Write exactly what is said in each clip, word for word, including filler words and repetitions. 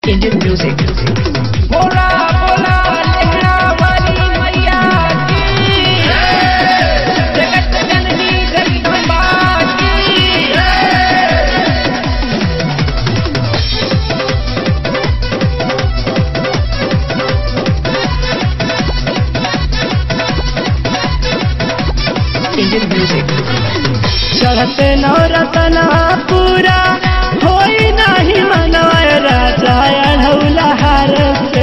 Indian music. बोला बोला लेहड़ा वाली मैया की जगत जननी जगदम्बा की Indian music. चढ़ते नौरतना पूरा होई नहीं मनवाए राजा अढ़ौला हार से।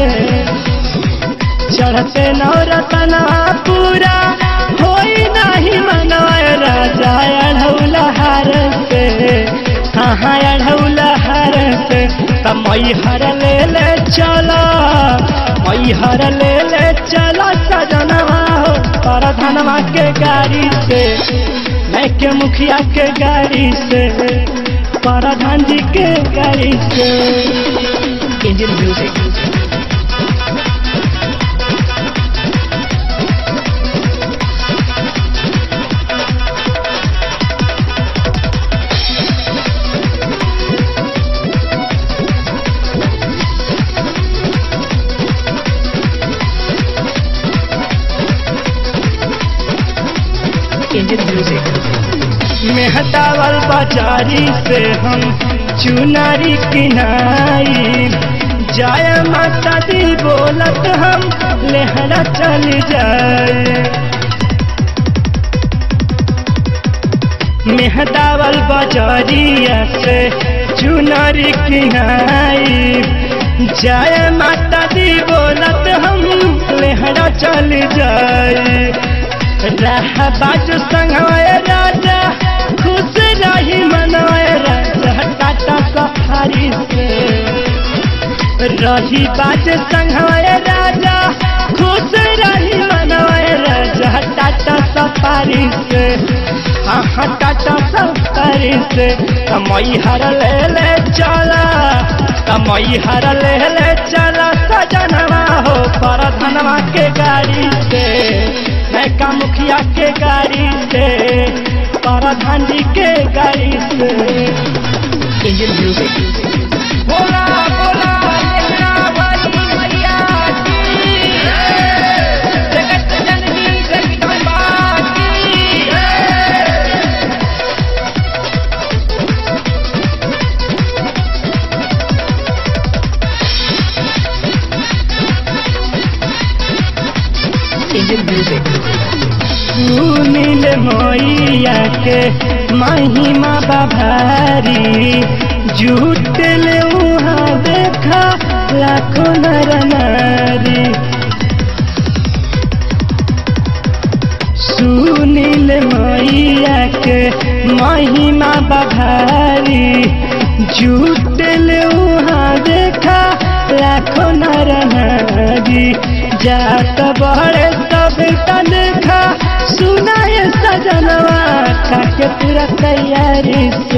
चढ़ते नौरतना पूरा होई नहीं मनवाए राजा अढ़ौला हार से। हाँ अढ़ौला हार से त मई हर ले ले चला मई हर ले ले चला सजनवा हो पर धनवा के गाड़ी से मैं के मुखिया के गाड़ी से प्रधान जी के गाड़ी से। Indian music. Indian music. मेहतावल बाजारी से हम चुनारी किनाई जाय माता दी बोलत हम लेहरा चल जाए। मेहतावल बाजारिया से चुनारी किनाई जाय माता दी बोलत हम लेहरा चल जाए। राह बाज संगवाए राजा खुश रही मनवाए राजा टाटा सफारी से। रही बाज संगवाए राजा खुश रही मनवाए राजा टाटा सफारी से। हाँ टाटा सफारी से कमई हर ले ले चला कमई हर ले ले चला सजनवा हो पर धनवा के गाड़ी से मैं का मुखिया के गाड़ी से प्रधान जी के गाड़ी से। Indian music. बोला बोला लेहड़ा वाली मैया की जगत जननी जगदम्बा की Indian music. सुनील मैया के महिमा बभारी जुटल वहाँ देखा लाखों नर नारी। सुनील मैया के महिमा बभारी जुटल वहाँ देखा लाखों नर नारी। जात बड़े सब तनखा सुनाए सजनवा खाके पूरा तैयारी से।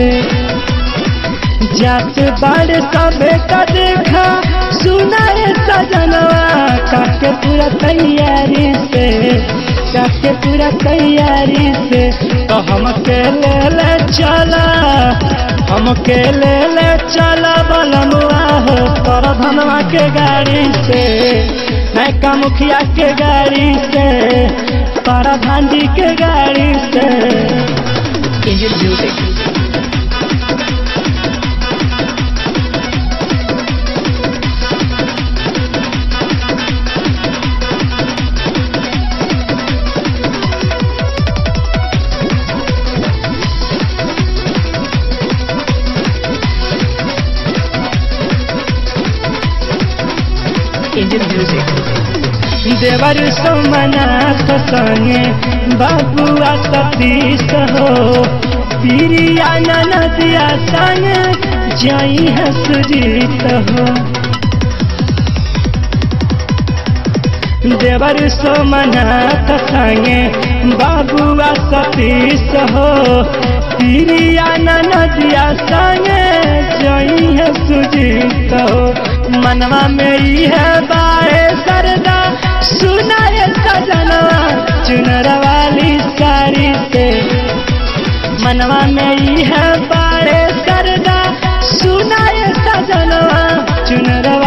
जात बड़े सब देखा सुनाए सजनवा खाके पूरा तैयारी से खाके पूरा तैयारी से। तो हम के ले ले चला हम के ले ले चला बलमुआ हो पर धनवा के गाड़ी से मैं का मुखिया के गाड़ी से प्रधान जी के गाड़ी से। Indian music. Indian music. देवर सोमनाथ संगे बाबुआ सतीश हो प्रिया ननदिया संग जई है सुजीत हो। देवर सोमनाथ संगे बाबुआ सतीश हो प्रिया ननदिया संग जई है सुजीत हो। मनवा में है बाए सरदा सुनाए सजनवा चुनर वाली साड़ी से। मनवा में है बाए सरदा सुनाए सजनवा चुनर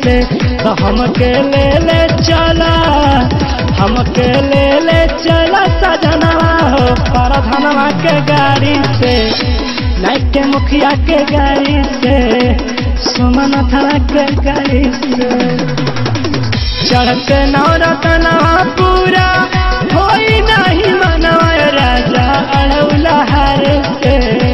से तो हमके ले ले चला हमके ले ले चला सजनवा हो परधनवा के गाड़ी से नाइक के मुखिया के गाड़ी से सुमनथवा के गाड़ी से चढ़ते नवरतनवा पूरा होई नहीं मनवा राजा अड़ौला हार से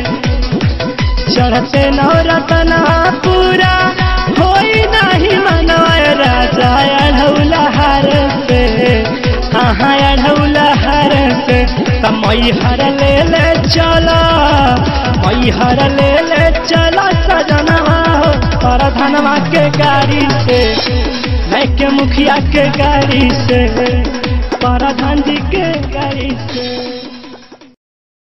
चढ़ते नवरतनवा पूरा होई नहीं मनवा राजा अड़ौला हार से कहाँ अड़ौला हार से तमई हर ले ले चला मई हर ले ले चला सजनवा हो परधनवा के गाड़ी से के मुखिया के गाड़ी से परधान जी के